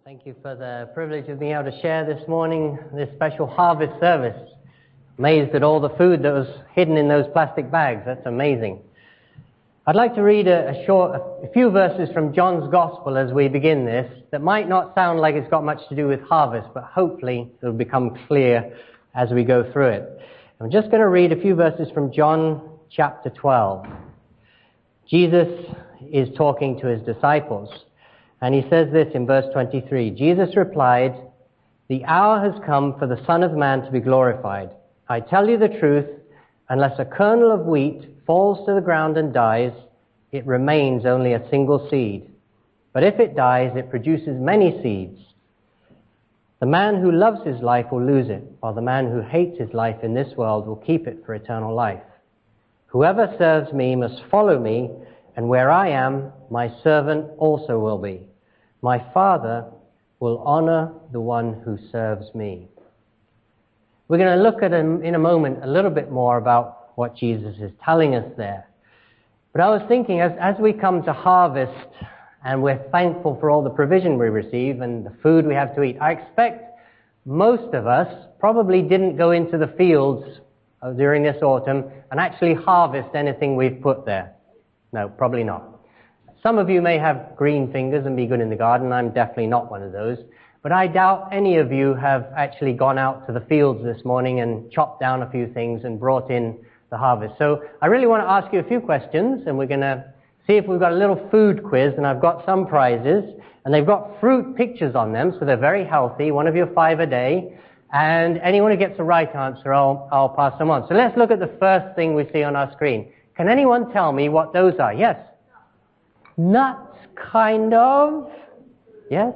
Thank you for the privilege of being able to share this morning, this special harvest service. Amazed at all the food that was hidden in those plastic bags. That's amazing. I'd like to read a few verses from John's Gospel as we begin this that might not sound like it's got much to do with harvest, but hopefully it'll become clear as we go through it. I'm just going to read a few verses from John chapter 12. Jesus is talking to his disciples. And he says this in verse 23. Jesus replied, "The hour has come for the Son of Man to be glorified. I tell you the truth, unless a kernel of wheat falls to the ground and dies, it remains only a single seed. But if it dies, it produces many seeds. The man who loves his life will lose it, while the man who hates his life in this world will keep it for eternal life. Whoever serves me must follow me, and where I am, my servant also will be. My Father will honor the one who serves me." We're going to look at in a moment a little bit more about what Jesus is telling us there. But I was thinking, as we come to harvest, and we're thankful for all the provision we receive and the food we have to eat, I expect most of us probably didn't go into the fields during this autumn and actually harvest anything we've put there. No, probably not. Some of you may have green fingers and be good in the garden. I'm definitely not one of those. But I doubt any of you have actually gone out to the fields this morning and chopped down a few things and brought in the harvest. So I really want to ask you a few questions, and we're going to see if we've got a little food quiz, and I've got some prizes, and they've got fruit pictures on them, so they're very healthy, one of your 5 a day, and anyone who gets the right answer, I'll pass them on. So let's look at the first thing we see on our screen. Can anyone tell me what those are? Yes? Nuts, kind of. Yes?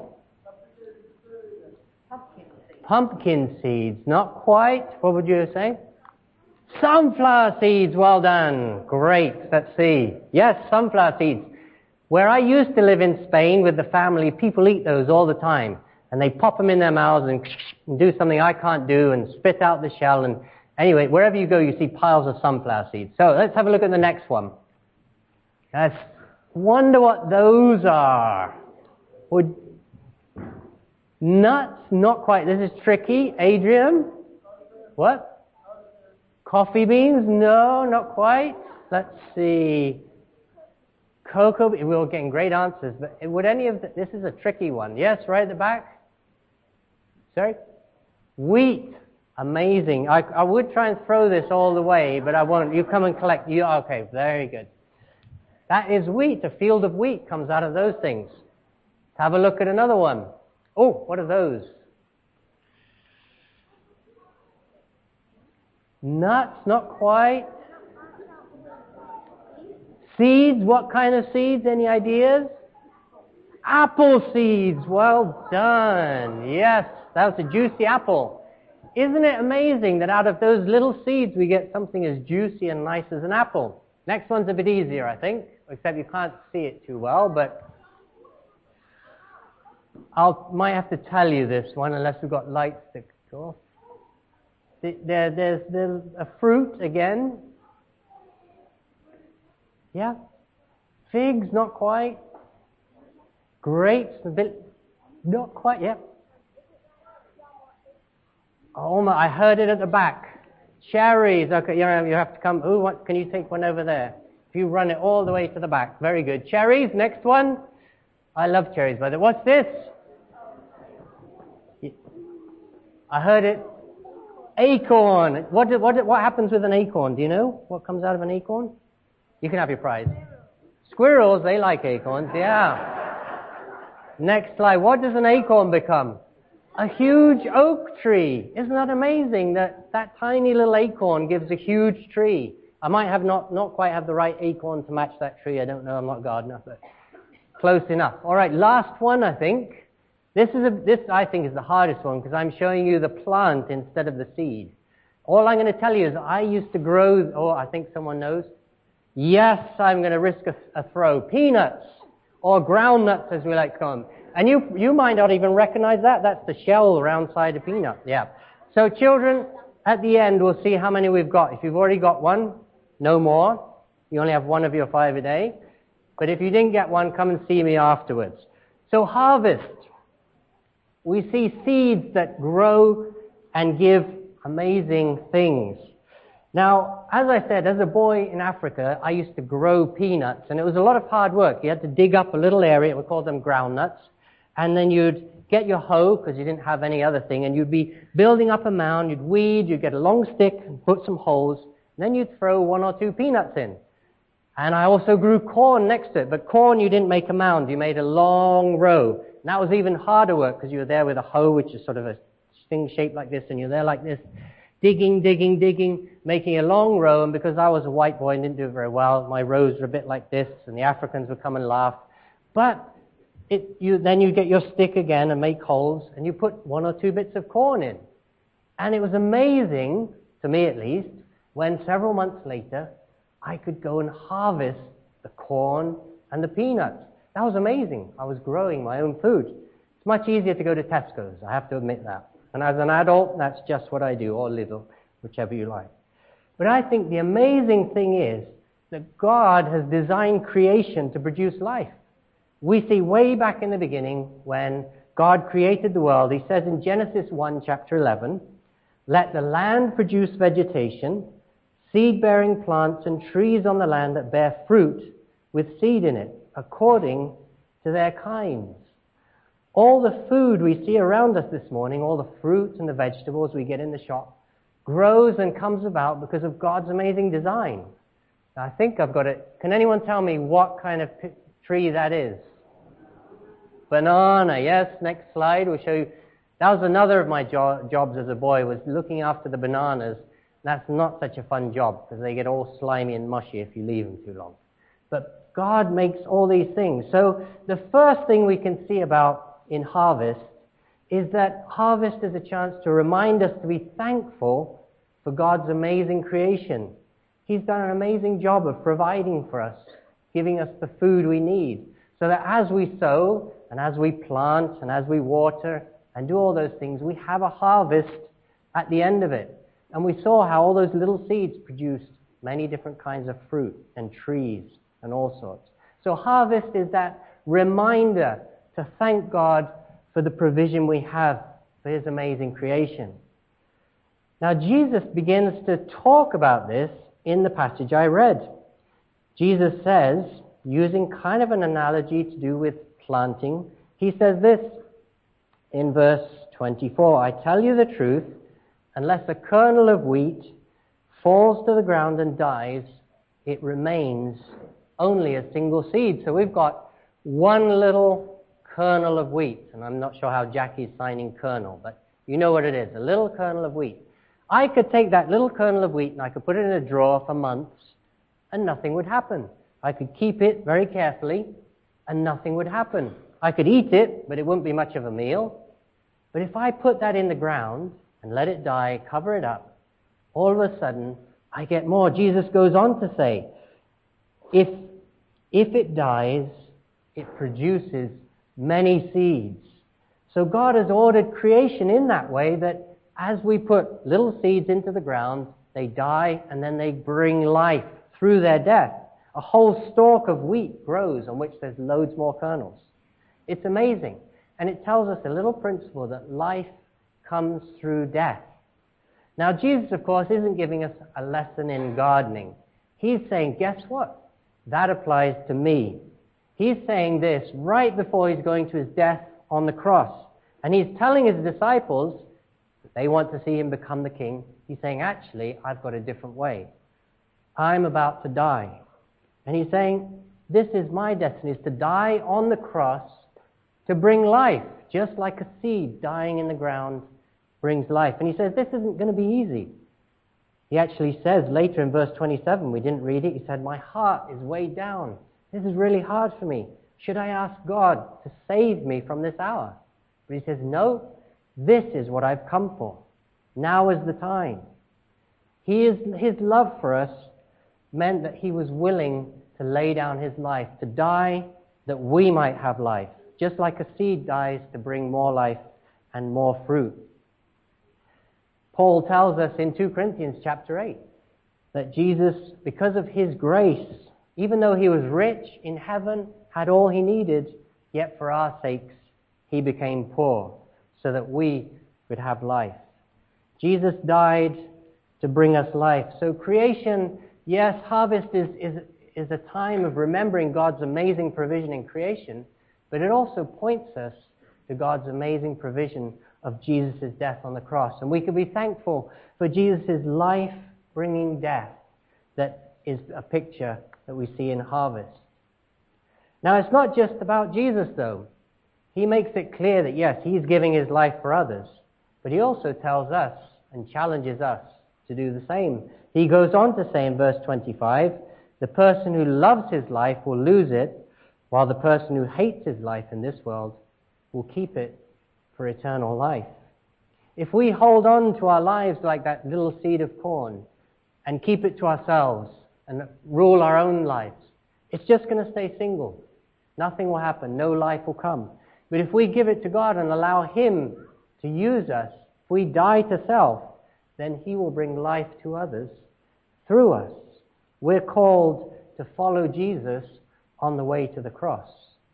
Pumpkin seeds, not quite. What would you say? Sunflower seeds, well done. Great, let's see. Yes, sunflower seeds. Where I used to live in Spain with the family, people eat those all the time. And they pop them in their mouths and do something I can't do and spit out the shell. And anyway, wherever you go, you see piles of sunflower seeds. So let's have a look at the next one. Let's wonder what those are. Nuts, not quite. This is tricky. Adrian? What? Coffee beans? No, not quite. Let's see. Cocoa beans. We're getting great answers. But would any of this is a tricky one. Yes, right at the back? Sorry? Wheat. Amazing. I would try and throw this all the way, but I won't. You come and collect. Okay, very good. That is wheat. A field of wheat comes out of those things. Let's have a look at another one. Oh, what are those? Nuts, not quite. Seeds, what kind of seeds? Any ideas? Apple seeds. Well done. Yes, that was a juicy apple. Isn't it amazing that out of those little seeds we get something as juicy and nice as an apple? Next one's a bit easier, I think, except you can't see it too well, but might have to tell you this one unless we've got lights to go. There's a fruit again. Yeah. Figs, not quite. Grapes, a bit, not quite, yeah. Oh my, I heard it at the back. Cherries, okay, you have to come. Ooh, what, can you take one over there? If you run it all the way to the back. Very good. Cherries, next one. I love cherries, by the way. What's this? I heard it. Acorn. What happens with an acorn? Do you know what comes out of an acorn? You can have your prize. Squirrels, they like acorns, yeah. Next slide. What does an acorn become? A huge oak tree. Isn't that amazing that tiny little acorn gives a huge tree? I might have not quite have the right acorn to match that tree. I don't know. I'm not a gardener, but close enough. All right, last one, I think. This I think is the hardest one because I'm showing you the plant instead of the seed. All I'm going to tell you is I used to grow, I think someone knows. Yes, I'm going to risk a throw. Peanuts, or ground nuts as we like to call them. And you might not even recognize that. That's the shell around side of peanut. Yeah. So children, at the end, we'll see how many we've got. If you've already got one, no more. You only have one of your 5 a day. But if you didn't get one, come and see me afterwards. So harvest. We see seeds that grow and give amazing things. Now, as I said, as a boy in Africa, I used to grow peanuts, and it was a lot of hard work. You had to dig up a little area, we called them groundnuts, and then you'd get your hoe, because you didn't have any other thing, and you'd be building up a mound, you'd weed, you'd get a long stick and put some holes, and then you'd throw 1 or 2 peanuts in. And I also grew corn next to it, but corn you didn't make a mound, you made a long row. And that was even harder work, because you were there with a hoe, which is sort of a thing shaped like this, and you're there like this, digging, making a long row, and because I was a white boy and didn't do it very well, my rows were a bit like this, and the Africans would come and laugh. But then you get your stick again and make holes, and you put 1 or 2 bits of corn in. And it was amazing, to me at least, when several months later, I could go and harvest the corn and the peanuts. That was amazing. I was growing my own food. It's much easier to go to Tesco's, I have to admit that. And as an adult, that's just what I do, or little, whichever you like. But I think the amazing thing is that God has designed creation to produce life. We see way back in the beginning when God created the world, he says in Genesis 1, chapter 11, "Let the land produce vegetation, seed-bearing plants and trees on the land that bear fruit with seed in it, according to their kinds." All the food we see around us this morning, all the fruit and the vegetables we get in the shop, grows and comes about because of God's amazing design. Now, I think I've got it. Can anyone tell me what kind of tree that is? Banana, yes. Next slide will show you. That was another of my jobs as a boy, was looking after the bananas. That's not such a fun job because they get all slimy and mushy if you leave them too long. But God makes all these things. So the first thing we can see about in harvest is that harvest is a chance to remind us to be thankful for God's amazing creation. He's done an amazing job of providing for us, giving us the food we need, so that as we sow and as we plant and as we water and do all those things, we have a harvest at the end of it. And we saw how all those little seeds produced many different kinds of fruit and trees and all sorts. So harvest is that reminder to thank God for the provision we have for his amazing creation. Now Jesus begins to talk about this in the passage I read. Jesus says, using kind of an analogy to do with planting, he says this in verse 24, "I tell you the truth, unless a kernel of wheat falls to the ground and dies, it remains only a single seed." So we've got one little kernel of wheat, and I'm not sure how Jackie's signing kernel, but you know what it is, a little kernel of wheat. I could take that little kernel of wheat and I could put it in a drawer for months and nothing would happen. I could keep it very carefully and nothing would happen. I could eat it, but it wouldn't be much of a meal. But if I put that in the ground and let it die, cover it up, all of a sudden I get more. Jesus goes on to say, if it dies, it produces many seeds. So God has ordered creation in that way that as we put little seeds into the ground, they die and then they bring life through their death. A whole stalk of wheat grows on which there's loads more kernels. It's amazing. And it tells us a little principle that life comes through death. Now Jesus, of course, isn't giving us a lesson in gardening. He's saying, guess what? That applies to me. He's saying this right before he's going to his death on the cross. And he's telling his disciples, they want to see him become the king. He's saying, actually, I've got a different way. I'm about to die. And he's saying, this is my destiny, is to die on the cross to bring life, just like a seed dying in the ground brings life. And he says, this isn't going to be easy. He actually says later in verse 27, we didn't read it, he said, my heart is weighed down. This is really hard for me. Should I ask God to save me from this hour? But he says, no, this is what I've come for. Now is the time. His love for us meant that he was willing to lay down his life, to die that we might have life, just like a seed dies to bring more life and more fruit. Paul tells us in 2 Corinthians chapter 8 that Jesus, because of his grace, even though he was rich in heaven, had all he needed, yet for our sakes he became poor, so that we could have life. Jesus died to bring us life. So creation, yes, harvest is a time of remembering God's amazing provision in creation, but it also points us to God's amazing provision of Jesus' death on the cross. And we can be thankful for Jesus' life-bringing death that is a picture that we see in harvest. Now, it's not just about Jesus, though. He makes it clear that, yes, he's giving his life for others, but he also tells us and challenges us to do the same. He goes on to say in verse 25, the person who loves his life will lose it, while the person who hates his life in this world will keep it for eternal life. If we hold on to our lives like that little seed of corn and keep it to ourselves and rule our own lives, it's just going to stay single. Nothing will happen. No life will come. But if we give it to God and allow him to use us, if we die to self, then he will bring life to others through us. We're called to follow Jesus on the way to the cross.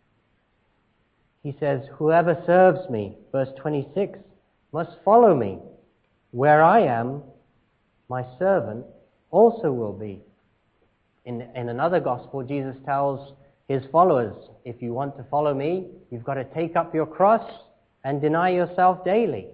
He says, whoever serves me, verse 26, must follow me. Where I am, my servant also will be. In another gospel, Jesus tells his followers, if you want to follow me, you've got to take up your cross and deny yourself daily.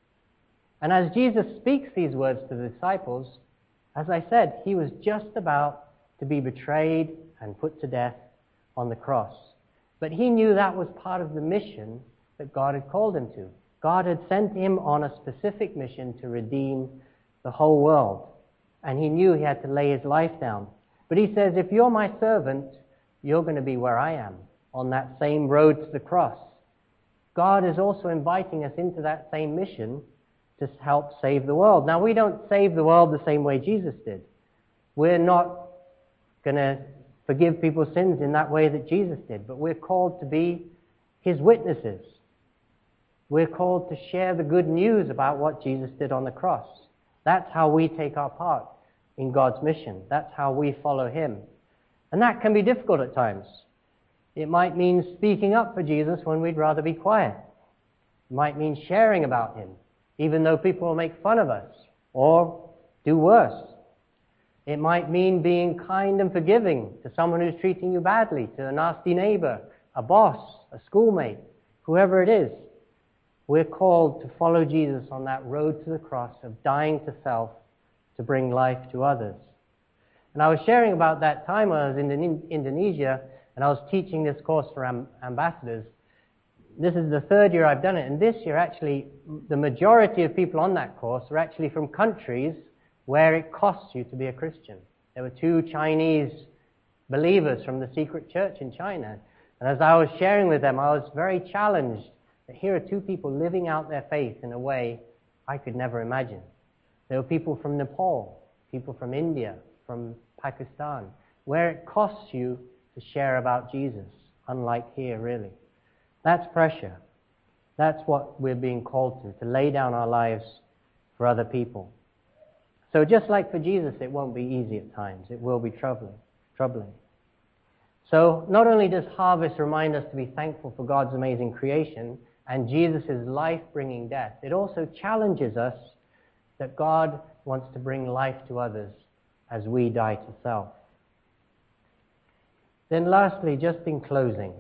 And as Jesus speaks these words to the disciples, as I said, he was just about to be betrayed and put to death on the cross. But he knew that was part of the mission that God had called him to. God had sent him on a specific mission to redeem the whole world. And he knew he had to lay his life down. But he says, if you're my servant, you're going to be where I am, on that same road to the cross. God is also inviting us into that same mission to help save the world. Now, we don't save the world the same way Jesus did. We're not going to forgive people's sins in that way that Jesus did, but we're called to be his witnesses. We're called to share the good news about what Jesus did on the cross. That's how we take our part in God's mission. That's how we follow him. And that can be difficult at times. It might mean speaking up for Jesus when we'd rather be quiet. It might mean sharing about him, even though people will make fun of us or do worse. It might mean being kind and forgiving to someone who's treating you badly, to a nasty neighbor, a boss, a schoolmate, whoever it is. We're called to follow Jesus on that road to the cross of dying to self to bring life to others. And I was sharing about that time when I was in Indonesia, and I was teaching this course for ambassadors. This is the third year I've done it, and this year actually the majority of people on that course are actually from countries where it costs you to be a Christian. There were 2 Chinese believers from the secret church in China, and as I was sharing with them, I was very challenged that here are 2 people living out their faith in a way I could never imagine. There were people from Nepal, people from India, from Pakistan, where it costs you to share about Jesus, unlike here, really. That's pressure. That's what we're being called to lay down our lives for other people. So just like for Jesus, it won't be easy at times. It will be troubling. So not only does harvest remind us to be thankful for God's amazing creation and Jesus' life-bringing death, it also challenges us that God wants to bring life to others as we die to self. Then lastly, just in closing,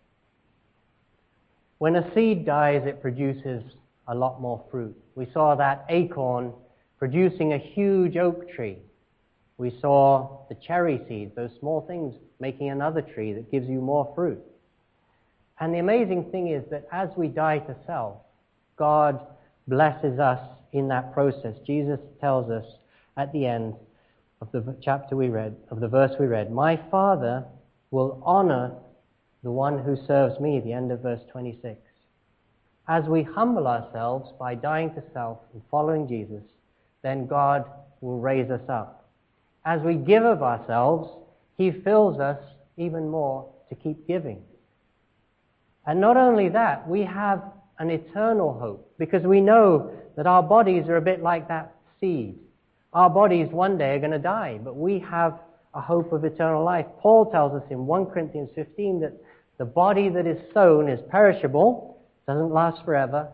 when a seed dies, it produces a lot more fruit. We saw that acorn producing a huge oak tree. We saw the cherry seeds, those small things, making another tree that gives you more fruit. And the amazing thing is that as we die to self, God blesses us in that process. Jesus tells us at the end of the chapter we read, of the verse we read, my Father will honor the one who serves me, the end of verse 26. As we humble ourselves by dying to self and following Jesus, then God will raise us up. As we give of ourselves, he fills us even more to keep giving. And not only that, we have an eternal hope, because we know that our bodies are a bit like that seed. Our bodies one day are going to die, but we have a hope of eternal life. Paul tells us in 1 Corinthians 15 that the body that is sown is perishable, doesn't last forever,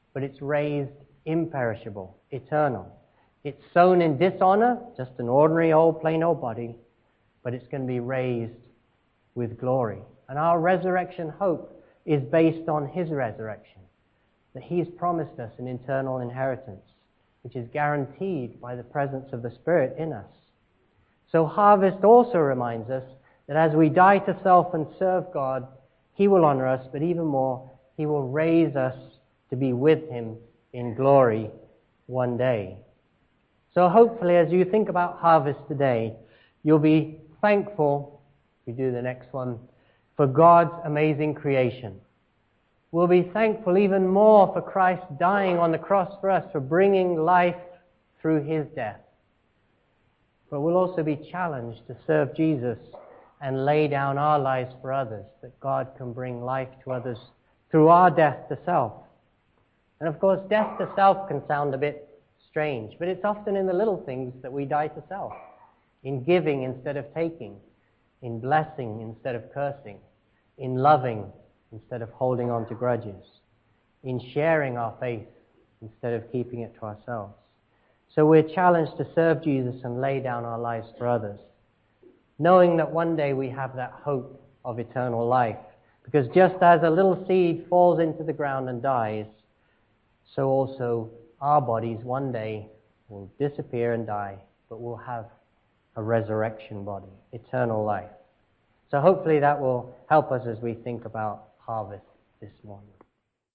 but it's raised imperishable, eternal. It's sown in dishonor, just an ordinary old plain old body, but it's going to be raised with glory. And our resurrection hope is based on his resurrection, that he's promised us an eternal inheritance, which is guaranteed by the presence of the Spirit in us. So harvest also reminds us that as we die to self and serve God, he will honor us, but even more, he will raise us to be with him in glory one day. So hopefully as you think about harvest today, you'll be thankful, if we do the next one, for God's amazing creation. We'll be thankful even more for Christ dying on the cross for us, for bringing life through his death. But we'll also be challenged to serve Jesus and lay down our lives for others, that God can bring life to others through our death to self. And of course, death to self can sound a bit strange, but it's often in the little things that we die to self. In giving instead of taking, in blessing instead of cursing, in loving instead of holding on to grudges, in sharing our faith instead of keeping it to ourselves. So we're challenged to serve Jesus and lay down our lives for others, knowing that one day we have that hope of eternal life. Because just as a little seed falls into the ground and dies, so also our bodies one day will disappear and die, but we'll have a resurrection body, eternal life. So hopefully that will help us as we think about harvest this morning.